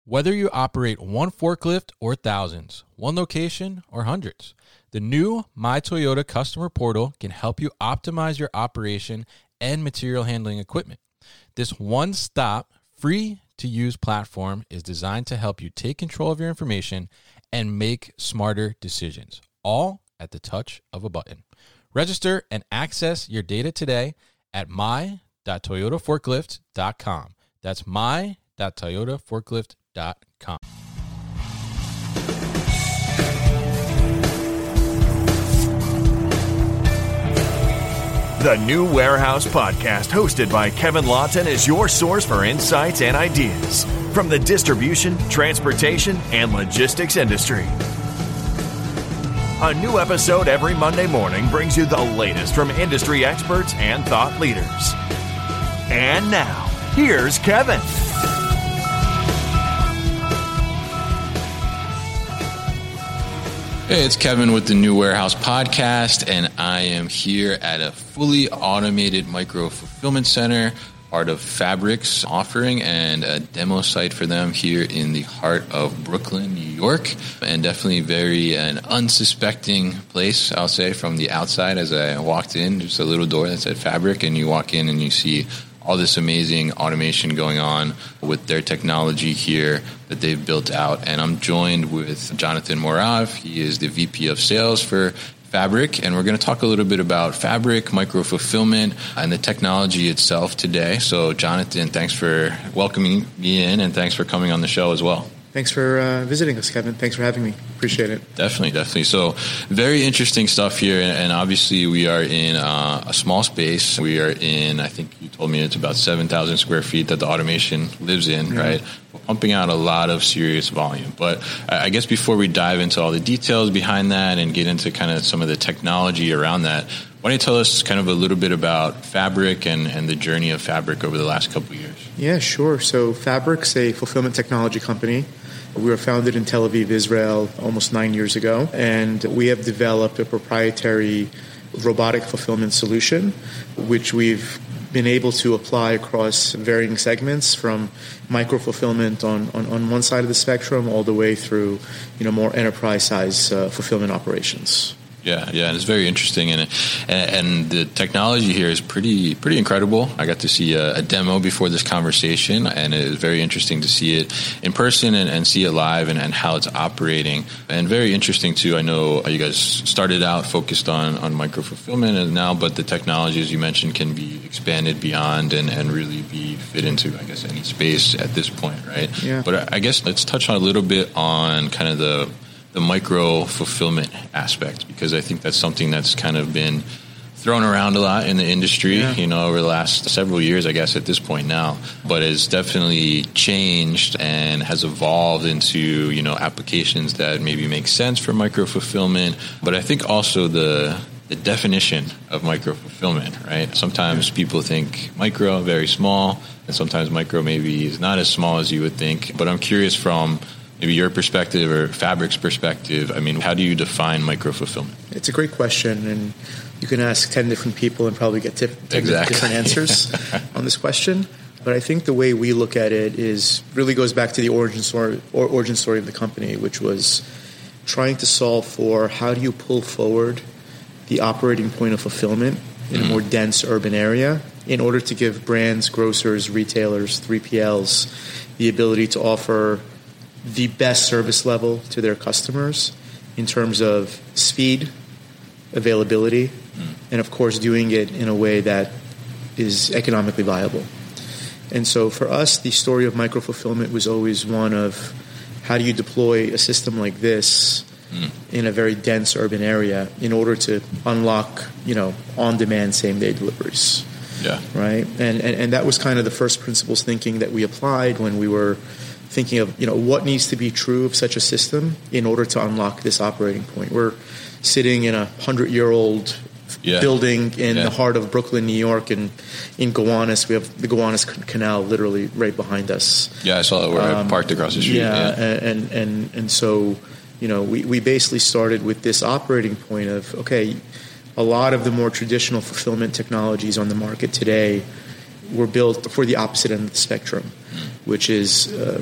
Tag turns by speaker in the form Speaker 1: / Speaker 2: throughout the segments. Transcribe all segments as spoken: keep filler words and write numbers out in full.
Speaker 1: Whether you operate one forklift or thousands, one location or hundreds, the new My Toyota customer portal can help you optimize your operation and material handling equipment. This one-stop, free-to-use platform is designed to help you take control of your information and make smarter decisions, all at the touch of a button. Register and access your data today at my dot toyota forklift dot com. That's my dot toyota forklift dot com.
Speaker 2: The New Warehouse Podcast, hosted by Kevin Lawton, is your source for insights and ideas from the distribution, transportation, and logistics industry. A new episode every Monday morning brings you the latest from industry experts and thought leaders. And now, here's Kevin.
Speaker 3: Hey, it's Kevin with the New Warehouse Podcast, and I am here at a fully automated micro fulfillment center, part of Fabric's offering, and a demo site for them here in the heart of Brooklyn, New York, and definitely very an unsuspecting place, I'll say, from the outside. As I walked in, just a little door that said Fabric, and you walk in and you see all this amazing automation going on with their technology here that they've built out. And I'm joined with Jonathan Morav. He is the V P of Sales for Fabric, and we're going to talk a little bit about Fabric, micro-fulfillment, and the technology itself today. So, Jonathan, thanks for welcoming me in, and thanks for coming on the show as well.
Speaker 4: Thanks for uh, visiting us, Kevin. Thanks for having me. Appreciate it.
Speaker 3: Definitely, definitely. So very interesting stuff here. And, and obviously we are in uh, a small space. We are in, I think you told me it's about seven thousand square feet that the automation lives in, mm-hmm. right? We're pumping out a lot of serious volume. But I guess before we dive into all the details behind that and get into kind of some of the technology around that, why don't you tell us kind of a little bit about Fabric and, and the journey of Fabric over the last couple of years?
Speaker 4: Yeah, sure. So Fabric's a fulfillment technology company. We were founded in Tel Aviv, Israel, almost nine years ago, and we have developed a proprietary robotic fulfillment solution, which we've been able to apply across varying segments, from micro-fulfillment on, on, on one side of the spectrum all the way through, you know, more enterprise-size uh, fulfillment operations.
Speaker 3: Yeah, yeah, and it's very interesting, and, and and the technology here is pretty pretty incredible. I got to see a, a demo before this conversation, and it was very interesting to see it in person and, and see it live and, and how it's operating. And very interesting too. I know you guys started out focused on, on micro fulfillment, and now, but the technology, as you mentioned, can be expanded beyond and, and really be fit into, I guess, any space at this point, right?
Speaker 4: Yeah.
Speaker 3: But I guess let's touch on a little bit on kind of the the micro fulfillment aspect, because I think that's something that's kind of been thrown around a lot in the industry, yeah. you know, over the last several years, I guess, at this point now, but it's definitely changed and has evolved into, you know, applications that maybe make sense for micro fulfillment. But I think also the the definition of micro fulfillment, right? Sometimes people think micro, very small, and sometimes micro maybe is not as small as you would think. But I'm curious from maybe your perspective or Fabric's perspective, I mean, how do you define micro-fulfillment?
Speaker 4: It's a great question, and you can ask ten different people and probably get tif- ten
Speaker 3: exactly.
Speaker 4: different answers on this question. But I think the way we look at it is really goes back to the origin story, or origin story of the company, which was trying to solve for how do you pull forward the operating point of fulfillment in mm-hmm. a more dense urban area in order to give brands, grocers, retailers, three P Ls the ability to offer the best service level to their customers in terms of speed, availability, mm. and of course doing it in a way that is economically viable. And so for us, the story of micro-fulfillment was always one of how do you deploy a system like this mm. in a very dense urban area in order to unlock, you know, on-demand same-day deliveries.
Speaker 3: Yeah.
Speaker 4: Right? And, and and that was kind of the first principles thinking that we applied when we were thinking of, you know, what needs to be true of such a system in order to unlock this operating point. We're sitting in a hundred-year-old yeah. building in yeah. the heart of Brooklyn, New York, and in Gowanus. We have the Gowanus Canal literally right behind us.
Speaker 3: Yeah, I saw that. We're um, parked across the street.
Speaker 4: Yeah,
Speaker 3: yeah.
Speaker 4: And, and and so, you know, we, we basically started with this operating point of, okay, a lot of the more traditional fulfillment technologies on the market today were built for the opposite end of the spectrum, mm. which is uh,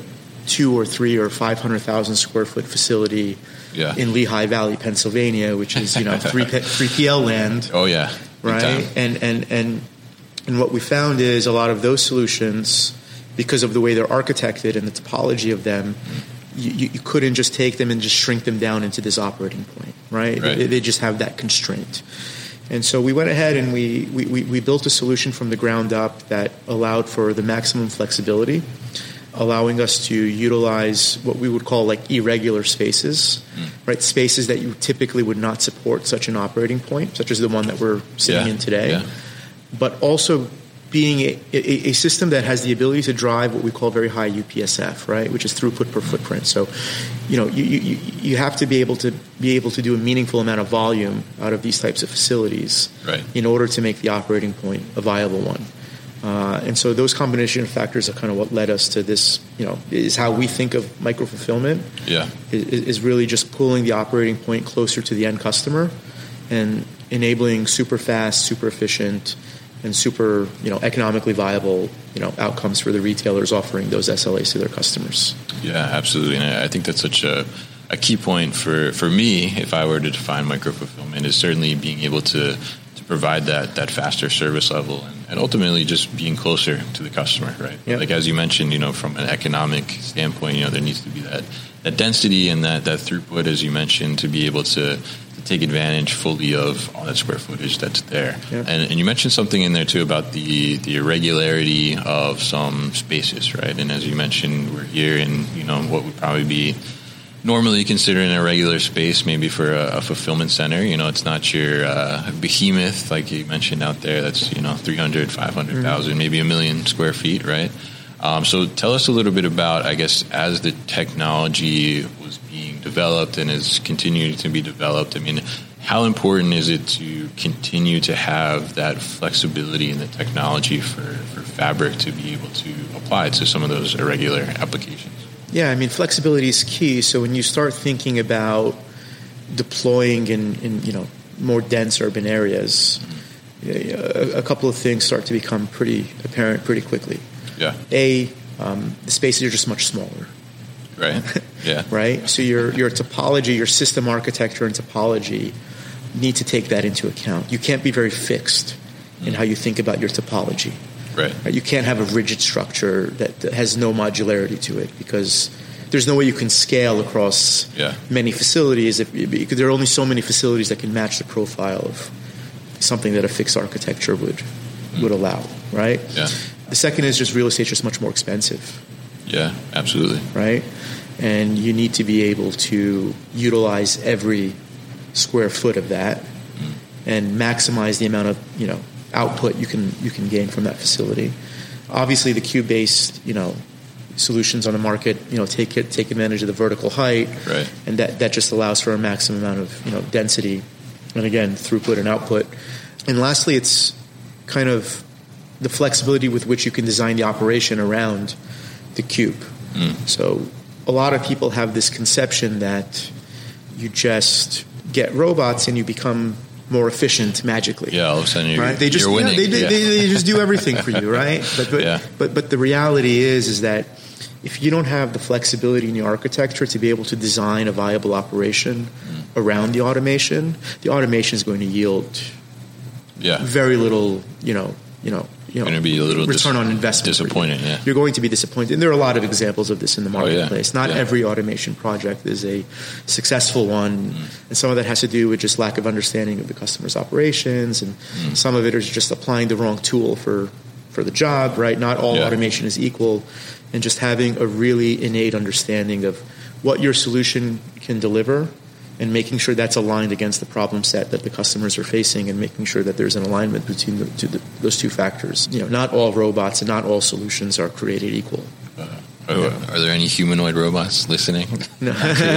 Speaker 4: two or three or five hundred thousand square foot facility
Speaker 3: yeah.
Speaker 4: in Lehigh Valley, Pennsylvania, which is, you know, three P L land.
Speaker 3: Oh yeah.
Speaker 4: Right. And, and, and, and what we found is a lot of those solutions, because of the way they're architected and the topology of them, you, you couldn't just take them and just shrink them down into this operating point, right?
Speaker 3: right.
Speaker 4: They, they just have that constraint. And so we went ahead and we, we, we built a solution from the ground up that allowed for the maximum flexibility, allowing us to utilize what we would call like irregular spaces, mm. right? Spaces that you typically would not support such an operating point, such as the one that we're sitting
Speaker 3: yeah.
Speaker 4: in today,
Speaker 3: yeah.
Speaker 4: but also being a, a, a system that has the ability to drive what we call very high U P S F, right, which is throughput per footprint. So, you know, you, you, you have to be able to be able to do a meaningful amount of volume out of these types of facilities
Speaker 3: right.
Speaker 4: in order to make the operating point a viable one. Uh, and so those combination of factors are kind of what led us to this, you know, is how we think of micro-fulfillment.
Speaker 3: Yeah.
Speaker 4: Is, is really just pulling the operating point closer to the end customer and enabling super fast, super efficient, and super, you know, economically viable, you know, outcomes for the retailers offering those S L As to their customers.
Speaker 3: Yeah, absolutely. And I think that's such a, a key point for, for me, if I were to define micro-fulfillment, is certainly being able to, to provide that, that faster service level and, and ultimately just being closer to the customer, right?
Speaker 4: Yep.
Speaker 3: Like as you mentioned, you know, from an economic standpoint, you know, there needs to be that, that density and that, that throughput, as you mentioned, to be able to take advantage fully of all that square footage that's there. Yeah. And, and you mentioned something in there too about the, the irregularity of some spaces, right? And as you mentioned, we're here in, you know, what would probably be normally considered an irregular space, maybe for a, a fulfillment center. You know, it's not your uh, behemoth, like you mentioned out there, that's, you know, three hundred, five hundred thousand, mm-hmm. maybe a million square feet, right? Um, so tell us a little bit about, I guess, as the technology was being developed and is continuing to be developed, I mean, how important is it to continue to have that flexibility in the technology for, for Fabric to be able to apply to some of those irregular applications?
Speaker 4: Yeah, I mean, flexibility is key. So when you start thinking about deploying in, in you know, more dense urban areas, mm-hmm. a, a couple of things start to become pretty apparent pretty quickly.
Speaker 3: Yeah.
Speaker 4: A, um, the spaces are just much smaller.
Speaker 3: Right. Yeah.
Speaker 4: Right. So your your topology, your system architecture and topology need to take that into account. You can't be very fixed mm. in how you think about your topology.
Speaker 3: Right.
Speaker 4: Right. You can't have a rigid structure that, that has no modularity to it because there's no way you can scale across
Speaker 3: yeah. many
Speaker 4: facilities if, because there are only so many facilities that can match the profile of something that a fixed architecture would mm. would allow. Right.
Speaker 3: Yeah.
Speaker 4: The second is just real estate is just much more expensive.
Speaker 3: Yeah, absolutely.
Speaker 4: Right? And you need to be able to utilize every square foot of that mm. and maximize the amount of, you know, output you can you can gain from that facility. Obviously, the cube-based, you know, solutions on the market, you know, take it, take advantage of the vertical height,
Speaker 3: right.
Speaker 4: and that, that just allows for a maximum amount of, you know, density, and again, throughput and output. And lastly, it's kind of the flexibility with which you can design the operation around the cube. Mm. So a lot of people have this conception that you just get robots and you become more efficient magically.
Speaker 3: Yeah, all of a sudden you're,
Speaker 4: right? They just,
Speaker 3: you're winning.
Speaker 4: You know, they,
Speaker 3: yeah.
Speaker 4: they, they just do everything for you, right? But but,
Speaker 3: yeah.
Speaker 4: but but the reality is is that if you don't have the flexibility in your architecture to be able to design a viable operation mm. around the automation, the automation is going to yield
Speaker 3: yeah.
Speaker 4: very little, you know, you know, you know,
Speaker 3: going to be a little
Speaker 4: return
Speaker 3: dis-
Speaker 4: on investment.
Speaker 3: Disappointing,
Speaker 4: you.
Speaker 3: yeah.
Speaker 4: You're going to be disappointed. And there are a lot of examples of this in the marketplace.
Speaker 3: Oh, yeah.
Speaker 4: Not
Speaker 3: yeah.
Speaker 4: every automation project is a successful one. Mm. And some of that has to do with just lack of understanding of the customer's operations. And mm. some of it is just applying the wrong tool for, for the job, right? Not all yeah. automation is equal. And just having a really innate understanding of what your solution can deliver and making sure that's aligned against the problem set that the customers are facing and making sure that there's an alignment between the, to the, those two factors. You know, not all robots and not all solutions are created equal.
Speaker 3: Uh, are, yeah. are there any humanoid robots listening?
Speaker 4: No.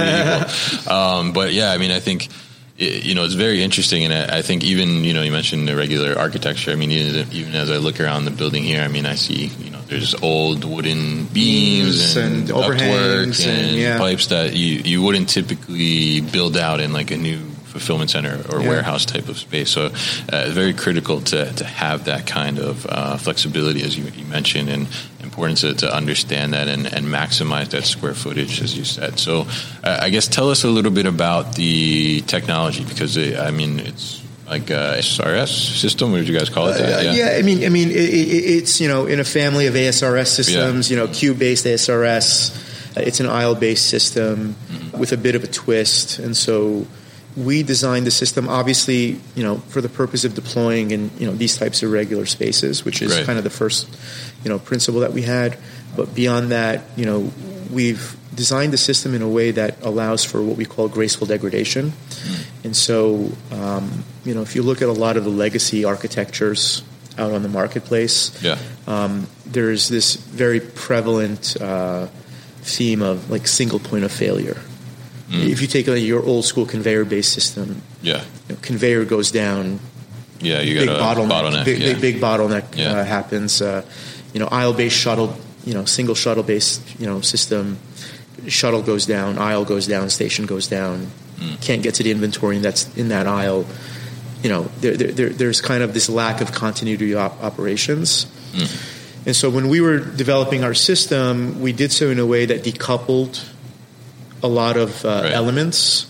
Speaker 3: um, but yeah, I mean, I think, it, you know, it's very interesting. And I, I think even, you know, you mentioned the regular architecture. I mean, even, even as I look around the building here, I mean, I see, you know, there's old wooden beams and,
Speaker 4: and overhangs
Speaker 3: and,
Speaker 4: and yeah.
Speaker 3: pipes that you, you wouldn't typically build out in like a new fulfillment center or yeah. warehouse type of space. So uh, it's very critical to, to have that kind of uh, flexibility, as you, you mentioned, and, and important to, to understand that and, and maximize that square footage, as you said. So uh, I guess tell us a little bit about the technology, because it, I mean, it's like a S R S system. What did you guys call it?
Speaker 4: Uh, yeah. yeah, I mean, I mean, it, it, it's, you know, in a family of A S R S systems, yeah. you know, cube-based A S R S. It's an aisle-based system mm-hmm. with a bit of a twist. And so we designed the system, obviously, you know, for the purpose of deploying in, you know, these types of regular spaces, which is right. kind of the first, you know, principle that we had. But beyond that, you know, we've designed the system in a way that allows for what we call graceful degradation. Mm-hmm. And so, um, you know, if you look at a lot of the legacy architectures out on the marketplace,
Speaker 3: yeah.
Speaker 4: um, there's this very prevalent uh, theme of like single point of failure. Mm. If you take a, your old school conveyor based system,
Speaker 3: yeah,
Speaker 4: you know, conveyor goes down.
Speaker 3: Yeah, you
Speaker 4: big
Speaker 3: got a
Speaker 4: bottleneck.
Speaker 3: bottleneck
Speaker 4: Big,
Speaker 3: yeah.
Speaker 4: big, big bottleneck
Speaker 3: yeah.
Speaker 4: uh, happens. Uh, you know, aisle based shuttle. You know, single shuttle based you know system. Shuttle goes down, aisle goes down, station goes down. Mm. Can't get to the inventory that's in that aisle. You know, there, there, there's kind of this lack of continuity op- operations. Mm. And so when we were developing our system, we did so in a way that decoupled a lot of uh, right. elements.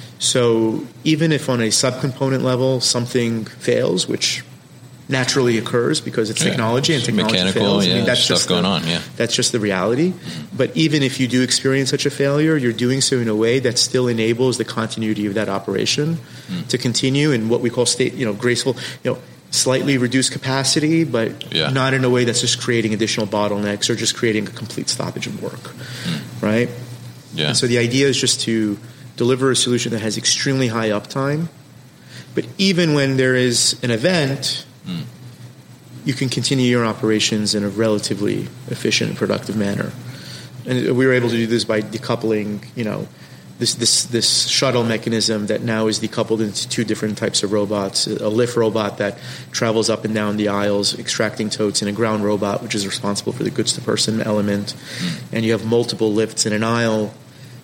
Speaker 4: So even if on a subcomponent level something fails, which naturally occurs because it's
Speaker 3: yeah.
Speaker 4: technology and technology
Speaker 3: Mechanical,
Speaker 4: fails.
Speaker 3: Yeah,
Speaker 4: I mean, that's
Speaker 3: stuff
Speaker 4: just
Speaker 3: going
Speaker 4: the,
Speaker 3: on. Yeah,
Speaker 4: that's just the reality. Mm-hmm. But even if you do experience such a failure, you're doing so in a way that still enables the continuity of that operation mm. to continue in what we call state, you know, graceful, you know. Slightly reduced capacity, but
Speaker 3: yeah.
Speaker 4: not in a way that's just creating additional bottlenecks or just creating a complete stoppage of work, mm. right?
Speaker 3: Yeah.
Speaker 4: And so the idea is just to deliver a solution that has extremely high uptime, but even when there is an event, mm. you can continue your operations in a relatively efficient and productive manner. And we were able to do this by decoupling, you know, This, this this shuttle mechanism that now is decoupled into two different types of robots, a lift robot that travels up and down the aisles extracting totes, and a ground robot which is responsible for the goods-to-person element. Mm. And you have multiple lifts in an aisle,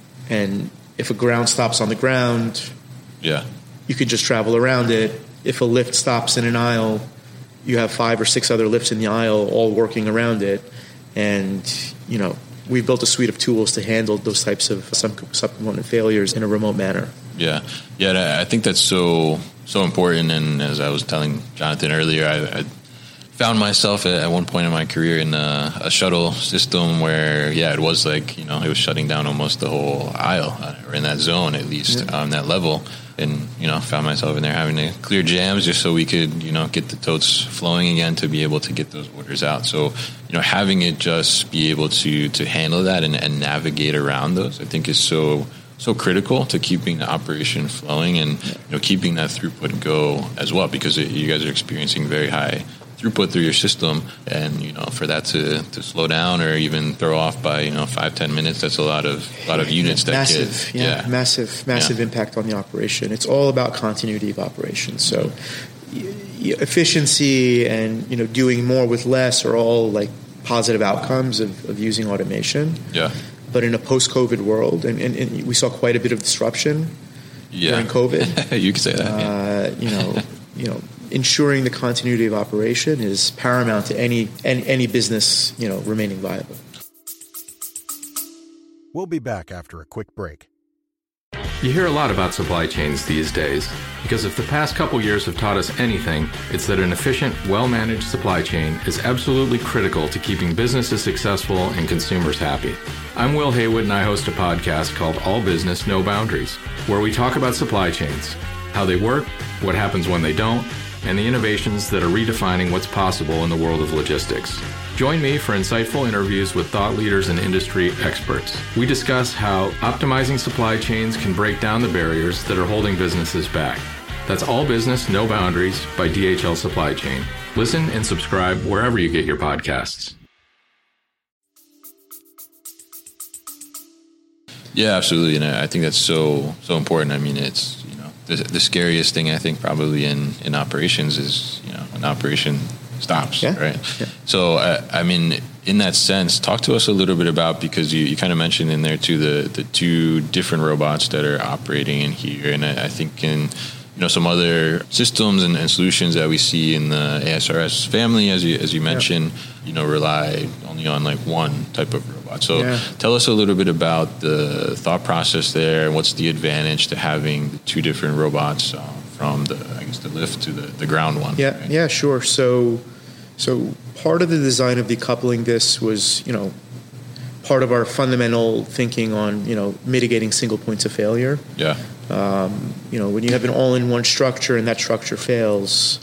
Speaker 4: and if a ground stops on the ground,
Speaker 3: yeah,
Speaker 4: you could just travel around it. If a lift stops in an aisle, you have five or six other lifts in the aisle all working around it. And, you know, we've built a suite of tools to handle those types of subcomponent failures in a remote manner.
Speaker 3: Yeah, yeah, I think that's so so important. And as I was telling Jonathan earlier, I, I found myself at, at one point in my career in a, a shuttle system where, yeah, it was like, you know, it was shutting down almost the whole aisle, or in that zone at least, yeah. on that level. And, you know, found myself in there having to clear jams just so we could, you know, get the totes flowing again to be able to get those orders out. So, you know, having it just be able to to handle that and, and navigate around those, I think is so so critical to keeping the operation flowing and, you know, keeping that throughput go as well, because it, you guys are experiencing very high throughput through your system, and, you know, for that to, to slow down or even throw off by, you know, five, ten minutes, that's a lot of a lot of units that
Speaker 4: massive,
Speaker 3: get
Speaker 4: yeah,
Speaker 3: yeah.
Speaker 4: massive, massive yeah. impact on the operation. It's all about continuity of operation. So y- y- efficiency and, you know, doing more with less are all like positive outcomes of, of using automation.
Speaker 3: Yeah.
Speaker 4: But in a post-COVID world, and, and, and we saw quite a bit of disruption
Speaker 3: yeah.
Speaker 4: during COVID.
Speaker 3: You could say that.
Speaker 4: Uh,
Speaker 3: yeah.
Speaker 4: You know, you know. Ensuring the continuity of operation is paramount to any, any any business, you know, remaining viable.
Speaker 5: We'll be back after a quick break.
Speaker 6: You hear a lot about supply chains these days, because if the past couple years have taught us anything, it's that an efficient, well-managed supply chain is absolutely critical to keeping businesses successful and consumers happy. I'm Will Haywood, and I host a podcast called All Business, No Boundaries, where we talk about supply chains, how they work, what happens when they don't, and the innovations that are redefining what's possible in the world of logistics. Join me for insightful interviews with thought leaders and industry experts. We discuss how optimizing supply chains can break down the barriers that are holding businesses back. That's All Business, No Boundaries by D H L Supply Chain. Listen and subscribe wherever you get your podcasts.
Speaker 3: Yeah, absolutely. And I think that's so, so important. I mean, it's, The, the scariest thing, I think, probably in, in operations is, you know, an operation stops,
Speaker 4: yeah.
Speaker 3: right?
Speaker 4: Yeah.
Speaker 3: So, uh, I mean, in that sense, talk to us a little bit about, because you, you kind of mentioned in there, too, the, the two different robots that are operating in here. And I, I think in, you know, some other systems and, and solutions that we see in the A S R S family, as you as you mentioned, yeah. you know, rely only on like one type of robot. So yeah. tell us a little bit about the thought process there, and what's the advantage to having the two different robots uh, from the, I guess, the lift to the, the ground one.
Speaker 4: Yeah, right? yeah, sure. So, so part of the design of decoupling this was, you know, part of our fundamental thinking on, you know, mitigating single points of failure.
Speaker 3: Yeah.
Speaker 4: Um, you know, when you have an all-in-one structure and that structure fails,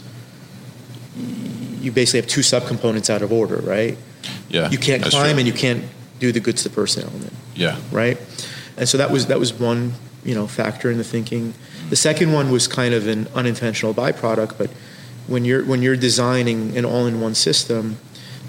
Speaker 4: you basically have two subcomponents out of order, right?
Speaker 3: Yeah.
Speaker 4: You can't climb
Speaker 3: true.
Speaker 4: and you can't do the goods to person element.
Speaker 3: Yeah.
Speaker 4: Right? And so that was that was one, you know, factor in the thinking. The second one was kind of an unintentional byproduct, but when you're when you're designing an all-in-one system,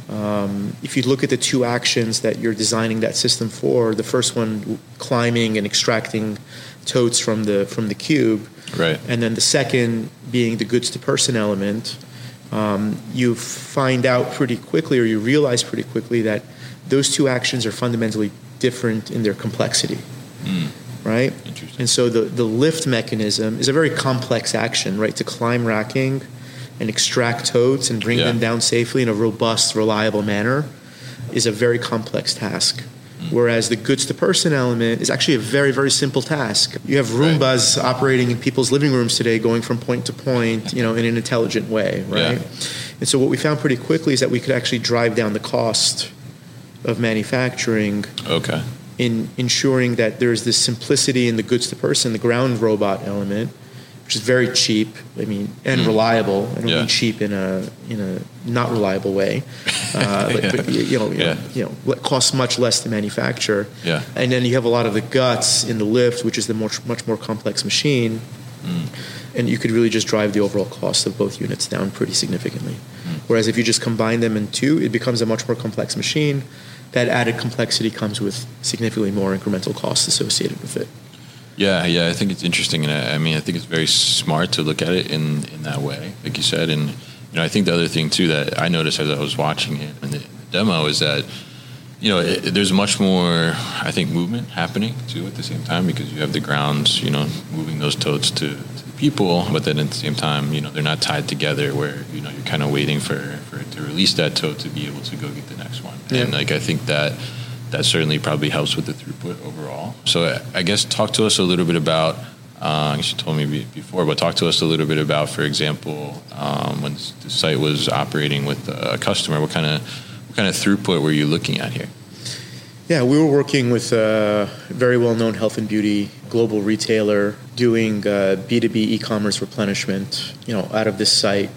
Speaker 4: um, if you look at the two actions that you're designing that system for, the first one climbing and extracting totes from the from the cube,
Speaker 3: right,
Speaker 4: and then the second being the goods to person element, um, you find out pretty quickly, or you realize pretty quickly, that those two actions are fundamentally different in their complexity. Mm. Right? And so the, the lift mechanism is a very complex action, right? To climb racking and extract totes and bring
Speaker 3: yeah.
Speaker 4: them down safely in a robust, reliable manner is a very complex task. Mm. Whereas the goods to person element is actually a very, very simple task. You have Roombas right. operating in people's living rooms today, going from point to point, you know, in an intelligent way, right? Yeah. And so what we found pretty quickly is that we could actually drive down the cost of manufacturing.
Speaker 3: Okay.
Speaker 4: In ensuring that there's this simplicity in the goods to person, the ground robot element, which is very cheap. I mean, and mm. reliable. I don't yeah. mean cheap in a in a not reliable way, uh, but, yeah. but you know, you, yeah. know, you know, it costs much less to manufacture.
Speaker 3: Yeah.
Speaker 4: And then you have a lot of the guts in the lift, which is the much much more complex machine, mm. and you could really just drive the overall cost of both units down pretty significantly. Mm. Whereas if you just combine them in two, it becomes a much more complex machine. That added complexity comes with significantly more incremental costs associated with it.
Speaker 3: Yeah, yeah, I think it's interesting, and I, I mean, I think it's very smart to look at it in, in that way, like you said. And you know, I think the other thing too that I noticed as I was watching it in the demo is that you know it, there's much more, I think, movement happening too at the same time, because you have the grounds, you know, moving those totes to, to the people, but then at the same time, you know, they're not tied together where you know you're kind of waiting for, for it to release that tote to be able to go get the next one. Yeah. And like I think that that certainly probably helps with the throughput overall. So I guess talk to us a little bit about, uh, I guess you told me before, but talk to us a little bit about, for example, um, when the site was operating with a customer, what kind of what kind of throughput were you looking at here?
Speaker 4: Yeah, we were working with a very well-known health and beauty global retailer doing uh, B two B e-commerce replenishment, you know, out of this site.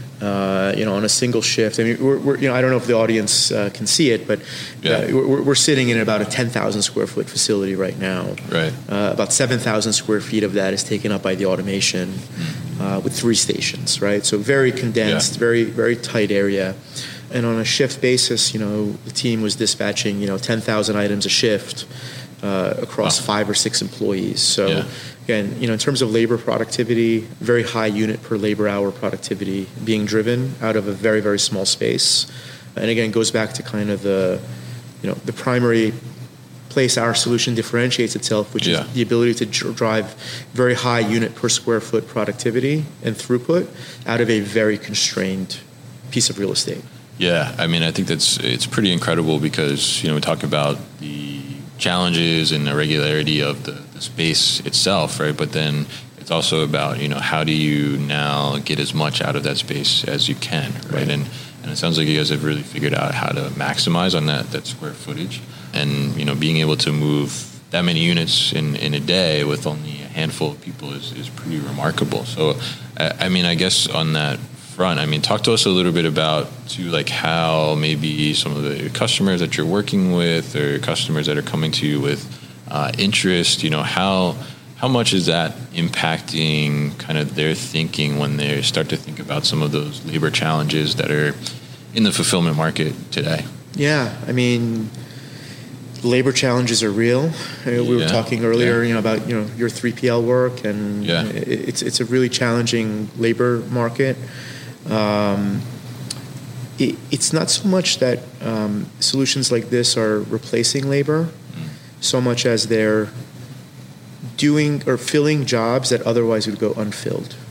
Speaker 4: Uh, you know, on a single shift. I mean, we're, we're, you know, I don't know if the audience uh, can see it, but yeah. uh, we're, we're sitting in about a ten thousand square foot facility right now.
Speaker 3: Right.
Speaker 4: Uh, about seven thousand square feet of that is taken up by the automation mm. uh, with three stations, right? So very condensed, yeah. very, very tight area. And on a shift basis, you know, the team was dispatching, you know, ten thousand items a shift uh, across wow. five or six employees. So. Yeah. Again, you know, in terms of labor productivity, very high unit per labor hour productivity being driven out of a very, very small space. And again, it goes back to kind of the, you know, the primary place our solution differentiates itself, which yeah. is the ability to dr- drive very high unit per square foot productivity and throughput out of a very constrained piece of real estate.
Speaker 3: Yeah, I mean, I think that's it's pretty incredible because, you know, we talk about the challenges and irregularity of the, the space itself, right? But then it's also about, you know, how do you now get as much out of that space as you can, right? right. And and it sounds like you guys have really figured out how to maximize on that, that square footage. And, you know, being able to move that many units in, in a day with only a handful of people is, is pretty remarkable. So, I, I mean, I guess on that front, I mean, talk to us a little bit about, too, like how maybe some of the customers that you're working with or customers that are coming to you with uh, interest, you know, how how much is that impacting kind of their thinking when they start to think about some of those labor challenges that are in the fulfillment market today?
Speaker 4: Yeah, I mean, labor challenges are real. We yeah. were talking earlier, yeah. you know, about you know your three P L work, and
Speaker 3: yeah.
Speaker 4: it's it's a really challenging labor market. Um, it, it's not so much that um, solutions like this are replacing labor, mm. so much as they're doing or filling jobs that otherwise would go unfilled.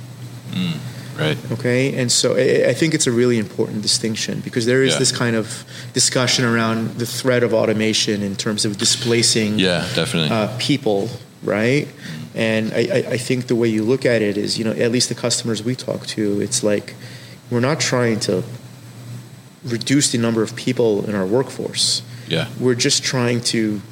Speaker 3: Mm, right.
Speaker 4: Okay, and so I, I think it's a really important distinction because there is
Speaker 3: Yeah.
Speaker 4: this kind of discussion around the threat of automation in terms of displacing
Speaker 3: Yeah, definitely.
Speaker 4: uh, people, right? And I, I, I think the way you look at it is, you know, at least the customers we talk to, it's like we're not trying to reduce the number of people in our workforce.
Speaker 3: yeah.
Speaker 4: We're just trying to,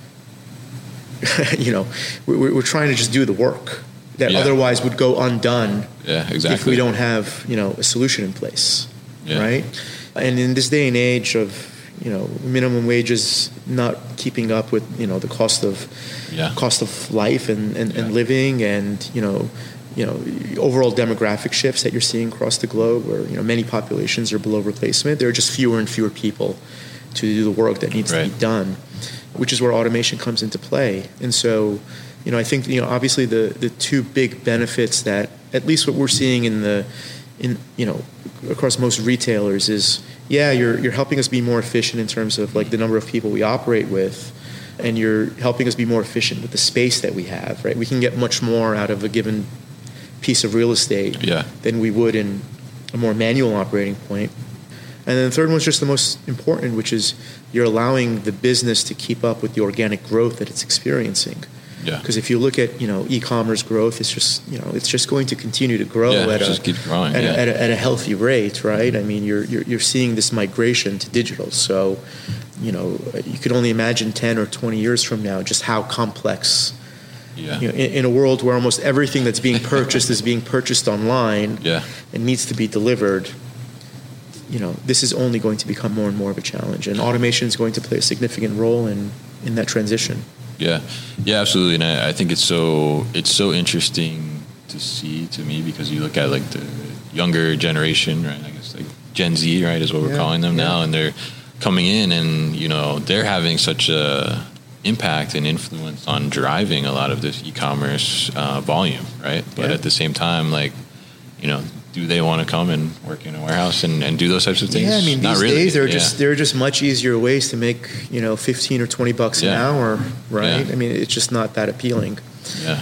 Speaker 4: you know, we're, we're trying to just do the work that
Speaker 3: Yeah.
Speaker 4: otherwise would go undone
Speaker 3: Yeah, exactly.
Speaker 4: if we don't have, you know, a solution in place,
Speaker 3: Yeah.
Speaker 4: right? And in this day and age of, you know, minimum wages not keeping up with, you know, the cost of
Speaker 3: Yeah.
Speaker 4: cost of life and, and,
Speaker 3: Yeah.
Speaker 4: and living, and you know, you know, overall demographic shifts that you're seeing across the globe, where you know many populations are below replacement. There are just fewer and fewer people to do the work that needs
Speaker 3: Right.
Speaker 4: to be done, which is where automation comes into play. And so, you know, I think you know, obviously the the two big benefits that at least what we're seeing in the in you know across most retailers is, yeah, you're you're helping us be more efficient in terms of like the number of people we operate with, and you're helping us be more efficient with the space that we have, right? We can get much more out of a given piece of real estate
Speaker 3: Yeah.
Speaker 4: than we would in a more manual operating point. And then the third one's just the most important, which is you're allowing the business to keep up with the organic growth that it's experiencing.
Speaker 3: Yeah.
Speaker 4: Because if you look at, you know, e-commerce growth, it's just, you know, it's just going to continue to grow
Speaker 3: Yeah,
Speaker 4: at, a,
Speaker 3: just keep growing,
Speaker 4: at,
Speaker 3: yeah.
Speaker 4: a, at, a, at a healthy rate, right? I mean, you're, you're you're seeing this migration to digital. So, you know, you could only imagine ten or twenty years from now just how complex,
Speaker 3: Yeah.
Speaker 4: you know, in, in a world where almost everything that's being purchased is being purchased online
Speaker 3: Yeah.
Speaker 4: and needs to be delivered. You know, this is only going to become more and more of a challenge, and automation is going to play a significant role in, in that transition.
Speaker 3: Yeah, yeah, absolutely, and I, I think it's so it's so interesting to see to me because you look at like the younger generation, right? I guess like Gen Z, right, is what we're
Speaker 4: Yeah,
Speaker 3: calling them
Speaker 4: yeah.
Speaker 3: now, and they're coming in, and you know they're having such a impact and influence on driving a lot of this e-commerce uh, volume, right? But
Speaker 4: Yeah.
Speaker 3: at the same time, like you know, do they want to come and work in a warehouse and, and do those types of things?
Speaker 4: Yeah, I mean,
Speaker 3: Not
Speaker 4: these
Speaker 3: really.
Speaker 4: days there are
Speaker 3: Yeah.
Speaker 4: just there are just much easier ways to make, you know, fifteen or twenty bucks an
Speaker 3: Yeah.
Speaker 4: hour, right?
Speaker 3: Yeah.
Speaker 4: I mean, it's just not that appealing.
Speaker 3: yeah.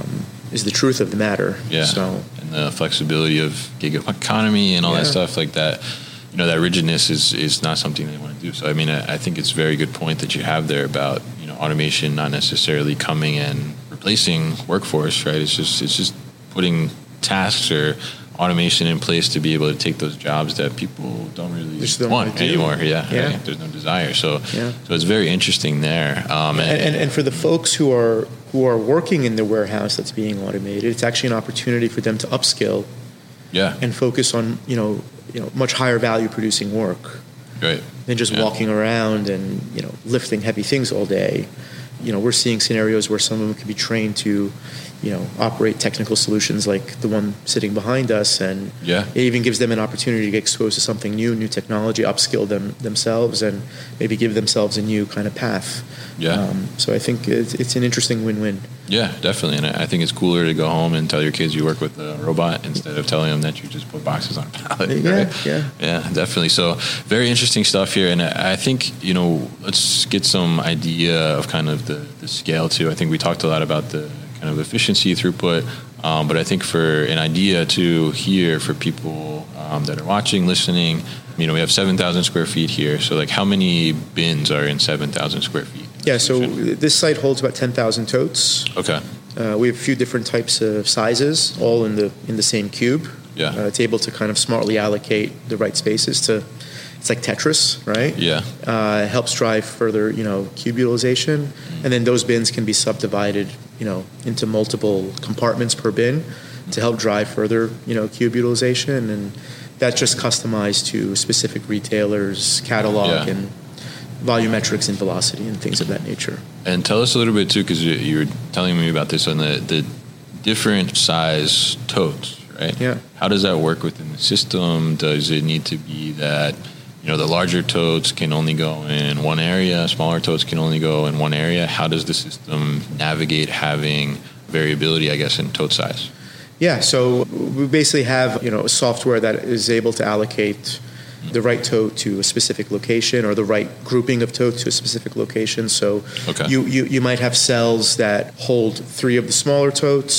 Speaker 4: Is the truth of the matter.
Speaker 3: Yeah,
Speaker 4: So
Speaker 3: and the flexibility of gig economy and all that
Speaker 4: Yeah.
Speaker 3: stuff like that. You know, that rigidness is, is not something they want to do. So, I mean, I, I think it's a very good point that you have there about, you know, automation not necessarily coming and replacing workforce, right? It's just it's just putting tasks or automation in place to be able to take those jobs that people don't really
Speaker 4: Just don't
Speaker 3: want
Speaker 4: wanna do.
Speaker 3: anymore. Yeah,
Speaker 4: Yeah.
Speaker 3: right? There's no desire. So,
Speaker 4: Yeah.
Speaker 3: so it's very interesting there. Um,
Speaker 4: and, and, and for the folks who are who are working in the warehouse that's being automated, it's actually an opportunity for them to upskill
Speaker 3: yeah,
Speaker 4: and focus on, you know, you know, much higher value producing work
Speaker 3: right.
Speaker 4: than just
Speaker 3: Yeah.
Speaker 4: walking around and, you know, lifting heavy things all day. You know, we're seeing scenarios where some of them can be trained to, you know, operate technical solutions like the one sitting behind us, and
Speaker 3: Yeah.
Speaker 4: it even gives them an opportunity to get exposed to something new, new technology, upskill them themselves, and maybe give themselves a new kind of path.
Speaker 3: Yeah.
Speaker 4: Um, so I think it's, it's an interesting win-win.
Speaker 3: Yeah, definitely. And I I think it's cooler to go home and tell your kids you work with a robot instead of telling them that you just put boxes on a pallet.
Speaker 4: Yeah,
Speaker 3: right?
Speaker 4: yeah.
Speaker 3: Yeah, definitely. So very interesting stuff here. And I I think, you know, let's get some idea of kind of the, the scale too. I think we talked a lot about the kind of efficiency, throughput. Um, but I think for an idea to here for people um, that are watching, listening, you know, we have seven thousand square feet here. So like how many bins are in seven thousand square feet?
Speaker 4: Yeah, so this site holds about ten thousand totes.
Speaker 3: Okay.
Speaker 4: Uh, we have a few different types of sizes, all in the in the same cube.
Speaker 3: Yeah.
Speaker 4: Uh, it's able to kind of smartly allocate the right spaces to. It's like Tetris, right?
Speaker 3: Yeah.
Speaker 4: Uh, it helps drive further, you know, cube utilization, and then those bins can be subdivided, you know, into multiple compartments per bin to help drive further, you know, cube utilization, and that's just customized to specific retailers' catalog
Speaker 3: Yeah.
Speaker 4: and volumetrics and velocity and things of that nature.
Speaker 3: And tell us a little bit too, because you, you were telling me about this on the, the different size totes, right?
Speaker 4: Yeah.
Speaker 3: How does that work within the system? Does it need to be that, you know, the larger totes can only go in one area, smaller totes can only go in one area? How does the system navigate having variability, I guess, in tote size?
Speaker 4: Yeah, so we basically have, you know, a software that is able to allocate the right tote to a specific location, or the right grouping of totes to a specific location. So
Speaker 3: Okay.
Speaker 4: you, you, you might have cells that hold three of the smaller totes,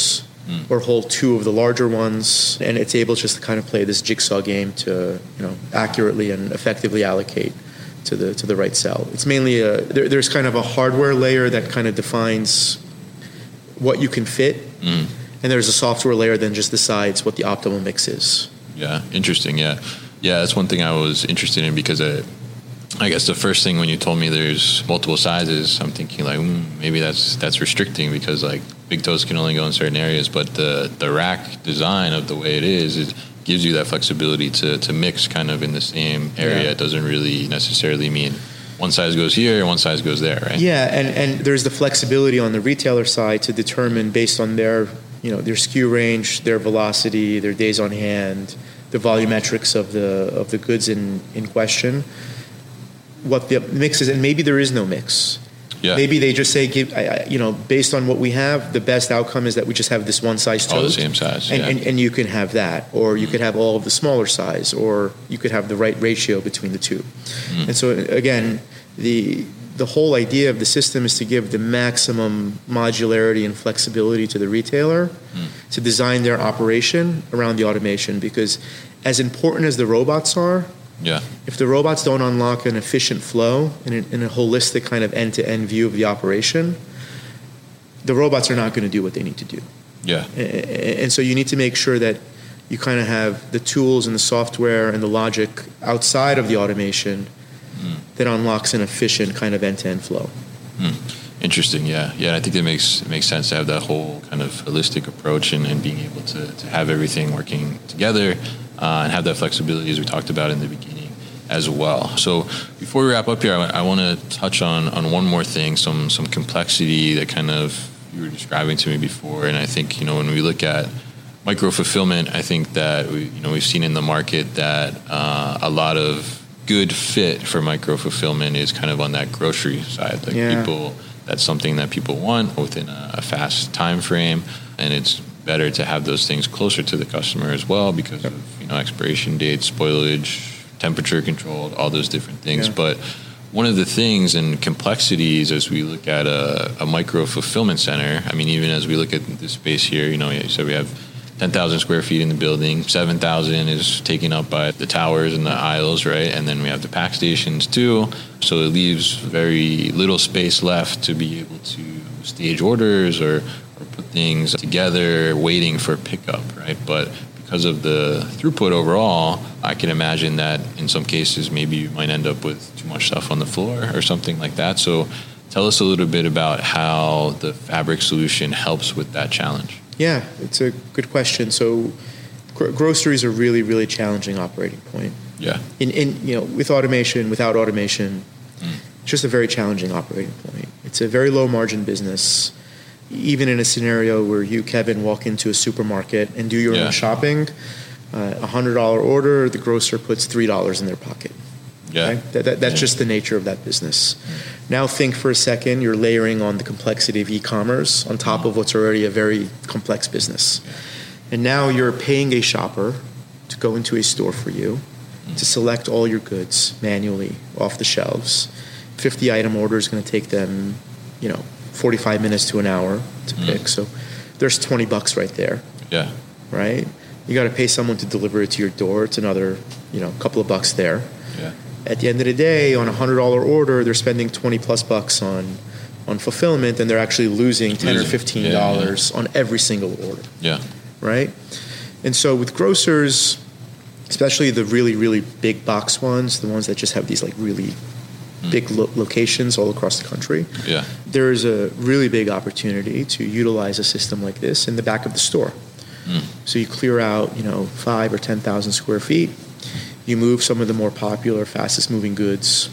Speaker 4: mm. or hold two of the larger ones, and it's able just to kind of play this jigsaw game to, you know, accurately and effectively allocate to the to the right cell. It's mainly a there, there's kind of a hardware layer that kind of defines what you can fit, mm. and there's a software layer that just decides what the optimal mix is.
Speaker 3: Yeah, interesting. Yeah, yeah, that's one thing I was interested in because I, I guess the first thing when you told me there's multiple sizes, I'm thinking like mm, maybe that's that's restricting because like big toes can only go in certain areas, but the the rack design of the way it is it gives you that flexibility to to mix kind of in the same area. Yeah. It doesn't really necessarily mean one size goes here, one size goes there, right?
Speaker 4: Yeah, and, and there's the flexibility on the retailer side to determine based on their, you know, their S K U range, their velocity, their days on hand, the volumetrics of the of the goods in, in question, what the mix is, and maybe there is no mix.
Speaker 3: Yeah.
Speaker 4: Maybe they just say, give, I, I, you know, based on what we have, the best outcome is that we just have this one size tote.
Speaker 3: All the same size,
Speaker 4: and,
Speaker 3: yeah.
Speaker 4: and, and you can have that, or you mm. could have all of the smaller size, or you could have the right ratio between the two. Mm. And so, again, the the whole idea of the system is to give the maximum modularity and flexibility to the retailer mm. to design their operation around the automation, because as important as the robots are,
Speaker 3: yeah.
Speaker 4: if the robots don't unlock an efficient flow and a, and a holistic kind of end-to-end view of the operation, the robots are not going to do what they need to do.
Speaker 3: Yeah.
Speaker 4: And, and so you need to make sure that you kind of have the tools and the software and the logic outside of the automation mm. that unlocks an efficient kind of end-to-end flow.
Speaker 3: Mm. Interesting, yeah. Yeah, I think it makes it makes sense to have that whole kind of holistic approach and, and being able to, to have everything working together uh, and have that flexibility as we talked about in the beginning as well. So before we wrap up here, I, I want to touch on, on one more thing, some some complexity that kind of you were describing to me before. And I think, you know, when we look at micro-fulfillment, I think that we, you know, we've seen in the market that uh, a lot of good fit for micro-fulfillment is kind of on that grocery side. Like
Speaker 4: yeah.
Speaker 3: people... That's something that people want within a fast time frame, and it's better to have those things closer to the customer as well because of, you know, expiration dates, spoilage, temperature controlled, all those different things. Yeah. But one of the things and complexities as we look at a, a micro fulfillment center, I mean, even as we look at this space here, you know, you said we have ten thousand square feet in the building, seven thousand is taken up by the towers and the aisles, right? And then we have the pack stations too. So it leaves very little space left to be able to stage orders or, or put things together waiting for pickup, right? But because of the throughput overall, I can imagine that in some cases maybe you might end up with too much stuff on the floor or something like that. So tell us a little bit about how the Fabric solution helps with that challenge.
Speaker 4: Yeah, it's a good question. So gr- groceries are really, really challenging operating point.
Speaker 3: Yeah.
Speaker 4: In, in you know, with automation, without automation, mm. it's just a very challenging operating point. It's a very low margin business. Even in a scenario where you, Kevin, walk into a supermarket and do your yeah. own shopping, uh, a one hundred dollars order, the grocer puts three dollars in their pocket.
Speaker 3: Yeah.
Speaker 4: Okay? That, that, that's
Speaker 3: yeah.
Speaker 4: just the nature of that business. Mm. Now think for a second, you're layering on the complexity of e-commerce on top mm. of what's already a very complex business.
Speaker 3: Yeah.
Speaker 4: And now you're paying a shopper to go into a store for you, mm. to select all your goods manually off the shelves. fifty item order is going to take them, you know, forty-five minutes to an hour to mm. pick. So there's twenty bucks right there.
Speaker 3: Yeah.
Speaker 4: Right? You got to pay someone to deliver it to your door. It's another, you know, couple of bucks there.
Speaker 3: Yeah.
Speaker 4: At the end of the day, on a one hundred dollars order, they're spending twenty plus bucks on on fulfillment, and they're actually losing ten
Speaker 3: losing.
Speaker 4: or fifteen dollars yeah, yeah. on every single order.
Speaker 3: Yeah.
Speaker 4: Right? And so with grocers, especially the really, really big box ones, the ones that just have these like really mm. big lo- locations all across the country,
Speaker 3: yeah.
Speaker 4: there's a really big opportunity to utilize a system like this in the back of the store. Mm. So you clear out, you know, five or ten thousand square feet. You move some of the more popular, fastest-moving goods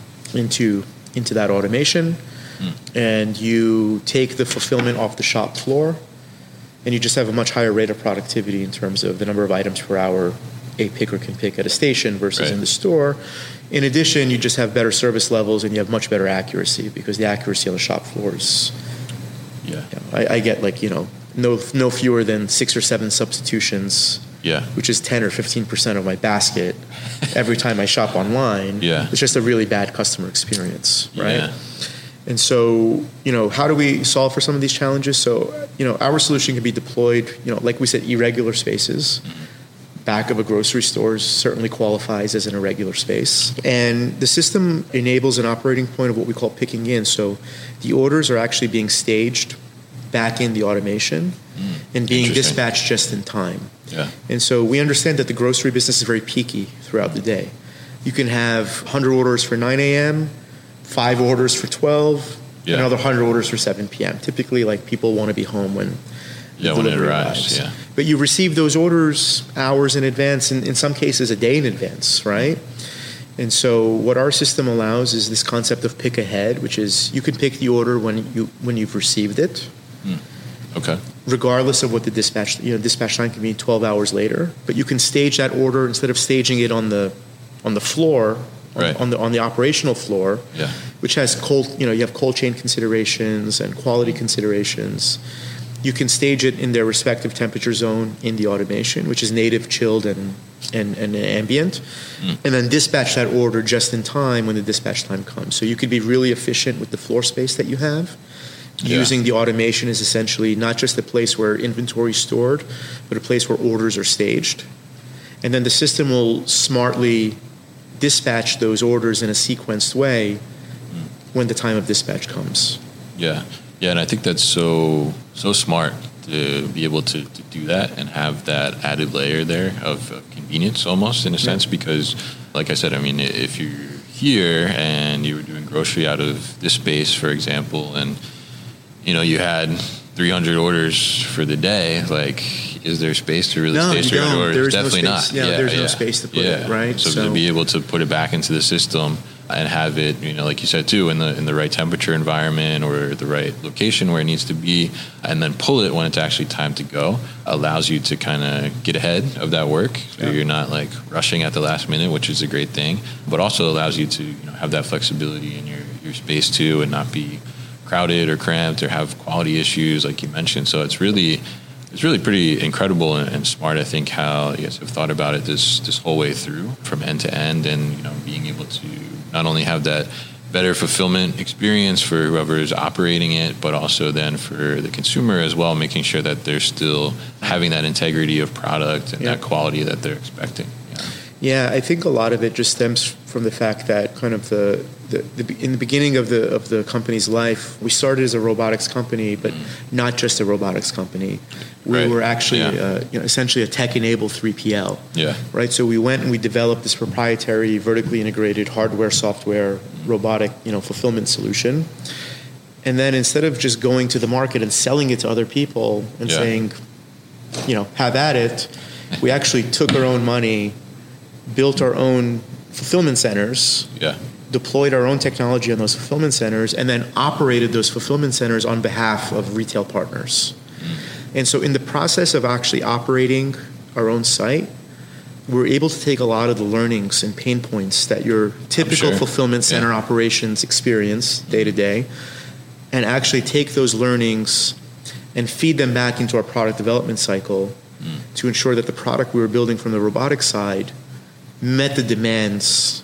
Speaker 4: into into that automation, mm. and you take the fulfillment off the shop floor, and you just have a much higher rate of productivity in terms of the number of items per hour a picker can pick at a station versus
Speaker 3: right.
Speaker 4: in the store. In addition, you just have better service levels, and you have much better accuracy because the accuracy on the shop floors.
Speaker 3: Yeah,
Speaker 4: you know, I, I get like you know no no fewer than six or seven substitutions.
Speaker 3: Yeah.
Speaker 4: Which is ten or fifteen percent of my basket every time I shop online.
Speaker 3: Yeah.
Speaker 4: It's just a really bad customer experience, right?
Speaker 3: Yeah.
Speaker 4: And so, you know, how do we solve for some of these challenges? So, you know, our solution can be deployed, you know, like we said, irregular spaces. Back of a grocery store certainly qualifies as an irregular space. And the system enables an operating point of what we call picking in. So the orders are actually being staged back in the automation mm, and being dispatched just in time.
Speaker 3: Yeah.
Speaker 4: And so we understand that the grocery business is very peaky throughout the day. You can have one hundred orders for nine a.m., five orders for twelve, yeah. another one hundred orders for seven p.m. Typically, like, people want to be home when
Speaker 3: yeah, when it arrives. Yeah.
Speaker 4: But you receive those orders hours in advance, and in some cases a day in advance, right? And so what our system allows is this concept of pick ahead, which is you can pick the order when you when you've received it.
Speaker 3: Mm. Okay.
Speaker 4: Regardless of what the dispatch, you know, dispatch time can be twelve hours later, but you can stage that order instead of staging it on the on the floor, on,
Speaker 3: right.
Speaker 4: on the on the operational floor,
Speaker 3: yeah.
Speaker 4: which has cold, you know, you have cold chain considerations and quality considerations. You can stage it in their respective temperature zone in the automation, which is native, chilled, and and, and ambient, mm. and then dispatch that order just in time when the dispatch time comes. So you could be really efficient with the floor space that you have. Yeah. Using the automation is essentially not just a place where inventory is stored, but a place where orders are staged. And then the system will smartly dispatch those orders in a sequenced way mm. when the time of dispatch comes.
Speaker 3: Yeah. Yeah, and I think that's so so smart to be able to, to do that and have that added layer there of, of convenience almost in a sense yeah. because, like I said, I mean, if you're here and you were doing grocery out of this space, for example, and you know, you had three hundred orders for the day, like, is there space to really
Speaker 4: no,
Speaker 3: stage three hundred orders?
Speaker 4: There's
Speaker 3: Definitely
Speaker 4: no space.
Speaker 3: not.
Speaker 4: Yeah,
Speaker 3: yeah
Speaker 4: there's
Speaker 3: yeah.
Speaker 4: no space to put
Speaker 3: yeah.
Speaker 4: it, right?
Speaker 3: So,
Speaker 4: so
Speaker 3: to be able to put it back into the system and have it, you know, like you said too, in the in the right temperature environment or the right location where it needs to be, and then pull it when it's actually time to go, allows you to kind of get ahead of that work. So yeah. you're not like rushing at the last minute, which is a great thing, but also allows you to, you know, have that flexibility in your, your space too and not be crowded or cramped or have quality issues like you mentioned. So it's really it's really pretty incredible and, and smart, I think, how you guys have thought about it this this whole way through from end to end, and you know, being able to not only have that better fulfillment experience for whoever is operating it, but also then for the consumer as well, making sure that they're still having that integrity of product and yeah. that quality that they're expecting. Yeah.
Speaker 4: yeah, I think a lot of it just stems from the fact that kind of the The, the, in the beginning of the of the company's life, we started as a robotics company, but mm. not just a robotics company. We
Speaker 3: right.
Speaker 4: were actually,
Speaker 3: yeah.
Speaker 4: uh, you know, essentially a tech-enabled three P L.
Speaker 3: Yeah.
Speaker 4: Right. So we went and we developed this proprietary, vertically integrated hardware, software, robotic, you know, fulfillment solution. And then instead of just going to the market and selling it to other people and
Speaker 3: yeah.
Speaker 4: saying, you know, have at it, we actually took our own money, built our own fulfillment centers.
Speaker 3: Yeah.
Speaker 4: Deployed our own technology on those fulfillment centers, and then operated those fulfillment centers on behalf of retail partners. Mm. And so in the process of actually operating our own site, we're able to take a lot of the learnings and pain points that your typical
Speaker 3: sure.
Speaker 4: fulfillment center yeah. operations experience day to day, and actually take those learnings and feed them back into our product development cycle mm. to ensure that the product we were building from the robotics side met the demands.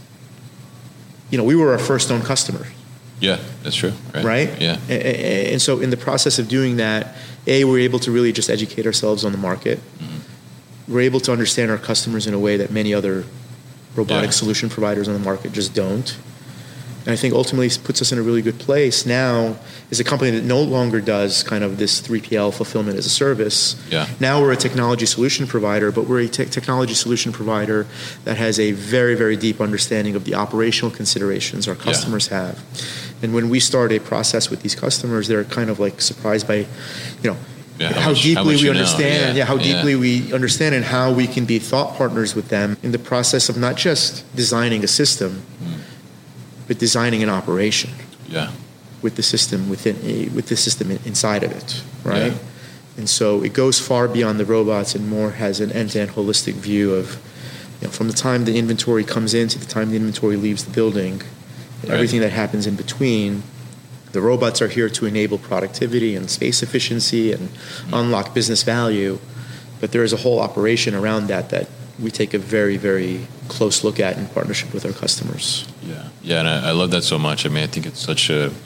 Speaker 4: You know, we were our first known customer.
Speaker 3: Yeah, that's true. Right.
Speaker 4: Right?
Speaker 3: Yeah.
Speaker 4: And, and so in the process of doing that, A, we're able to really just educate ourselves on the market. Mm-hmm. We're able to understand our customers in a way that many other robotic yeah. solution providers on the market just don't. And I think ultimately puts us in a really good place now as a company that no longer does kind of this three P L fulfillment as a service.
Speaker 3: Yeah.
Speaker 4: Now we're a technology solution provider, but we're a te- technology solution provider that has a very, very deep understanding of the operational considerations our customers yeah. have. And when we start a process with these customers, they're kind of like surprised by, you know,
Speaker 3: yeah, how,
Speaker 4: how
Speaker 3: much,
Speaker 4: deeply
Speaker 3: how much
Speaker 4: we
Speaker 3: you know.
Speaker 4: understand,
Speaker 3: yeah,
Speaker 4: yeah how
Speaker 3: yeah.
Speaker 4: deeply we understand and how we can be thought partners with them in the process of not just designing a system, mm. but designing an operation.
Speaker 3: Yeah. With
Speaker 4: the system within, with the system inside of it, right?
Speaker 3: Yeah.
Speaker 4: And so it goes far beyond the robots and more has an end-to-end holistic view of, you know, from the time the inventory comes in to the time the inventory leaves the building, and right. everything that happens in between. The robots are here to enable productivity and space efficiency and mm-hmm. unlock business value, but there is a whole operation around that that we take a very, very close look at in partnership with our customers.
Speaker 3: Yeah, yeah, and I, I love that so much. I mean, I think it's such a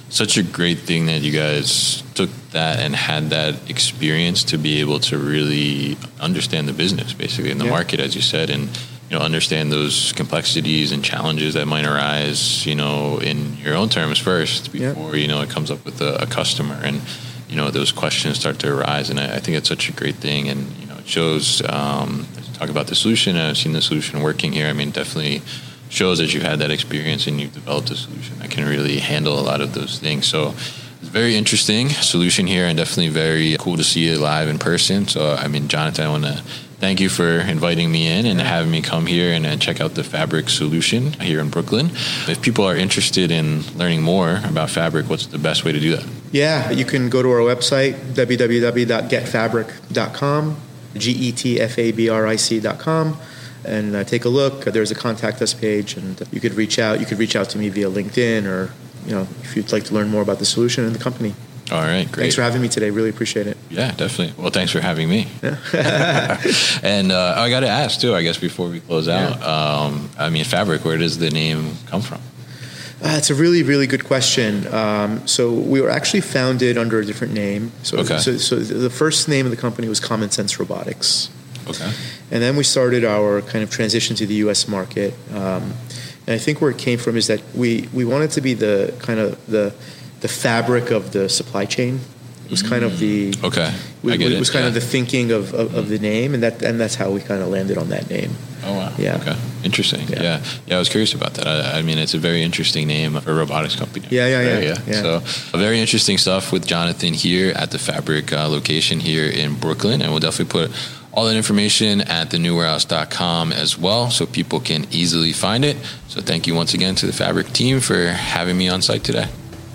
Speaker 3: such a great thing that you guys took that and had that experience to be able to really understand the business, basically, in the yeah. market, as you said, and you know, understand those complexities and challenges that might arise, you know, in your own terms first before, yeah. you know, it comes up with a, a customer and, you know, those questions start to arise. And I, I think it's such a great thing. And, you know, it shows, um, talk about the solution, and I've seen the solution working here. I mean, definitely shows that you've had that experience and you've developed a solution that can really handle a lot of those things. So it's a very interesting solution here and definitely very cool to see it live in person. So, I mean, Jonathan, I want to thank you for inviting me in and having me come here and uh, check out the Fabric solution here in Brooklyn. If people are interested in learning more about Fabric, what's the best way to do that?
Speaker 4: Yeah, you can go to our website, w w w dot get fabric dot com, G E T F A B R I C dot com, and uh, take a look. There's a contact us page, and you could reach out. You could reach out to me via LinkedIn, or you know, if you'd like to learn more about the solution and the company.
Speaker 3: All right, great.
Speaker 4: Thanks for having me today. Really appreciate it.
Speaker 3: Yeah, definitely. Well, thanks for having me. Yeah. And uh, I got to ask, too, I guess, before we close out, yeah. um, I mean, Fabric, where does the name come from?
Speaker 4: Uh, it's a really, really good question. Um, so we were actually founded under a different name. So,
Speaker 3: okay.
Speaker 4: so, so the first name of the company was Common Sense Robotics.
Speaker 3: Okay.
Speaker 4: And then we started our kind of transition to the U S market. Um, and I think where it came from is that we, we wanted to be the kind of the the fabric of the supply chain. It was kind of the
Speaker 3: okay.
Speaker 4: We,
Speaker 3: I get
Speaker 4: it was
Speaker 3: it.
Speaker 4: kind
Speaker 3: yeah.
Speaker 4: of the thinking of, of, mm-hmm. of the name, and that and that's how we kind of landed on that name.
Speaker 3: Oh wow!
Speaker 4: Yeah.
Speaker 3: Okay. Interesting. Yeah.
Speaker 4: Yeah.
Speaker 3: Yeah. I was curious about that. I, I mean, it's a very interesting name for a robotics company.
Speaker 4: Yeah. Yeah.
Speaker 3: Right?
Speaker 4: Yeah.
Speaker 3: yeah.
Speaker 4: yeah.
Speaker 3: So, very interesting stuff with Jonathan here at the Fabric uh, location here in Brooklyn, and we'll definitely put all that information at the new warehouse dot com as well, so people can easily find it. So, thank you once again to the Fabric team for having me on site today.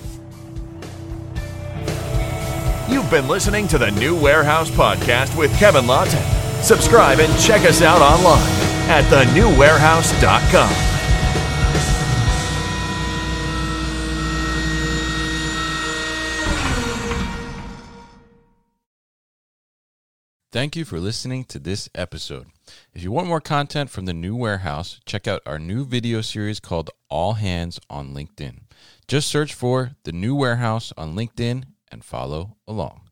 Speaker 2: You've been listening to the New Warehouse Podcast with Kevin Lawton. Subscribe and check us out online at the new warehouse dot com.
Speaker 1: Thank you for listening to this episode. If you want more content from the New Warehouse, check out our new video series called All Hands on LinkedIn. Just search for the New Warehouse on LinkedIn and follow along.